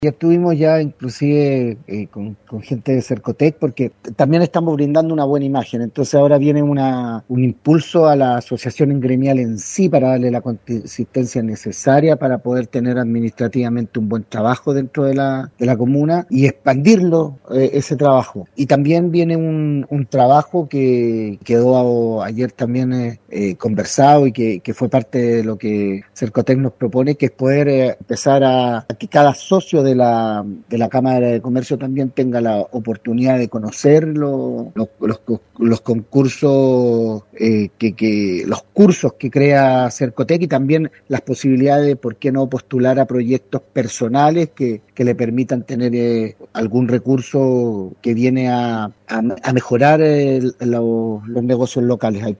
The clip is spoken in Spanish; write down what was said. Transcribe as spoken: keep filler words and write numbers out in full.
Ya estuvimos ya inclusive eh, con, con gente de Cercotec porque también estamos brindando una buena imagen. Entonces ahora viene una, un impulso a la asociación gremial en sí para darle la consistencia necesaria para poder tener administrativamente un buen trabajo dentro de la, de la comuna y expandirlo eh, ese trabajo. Y también viene un, un trabajo que quedó ayer también eh, eh, conversado y que, que fue parte de lo que Cercotec nos propone, que es poder eh, empezar a, a que cada socio de la, de la Cámara de Comercio también tenga la oportunidad de conocer lo, los, los, los concursos, eh, que, que los cursos que crea Cercotec y también las posibilidades de por qué no postular a proyectos personales que, que le permitan tener eh, algún recurso que viene a, a, a mejorar el, los, los negocios locales.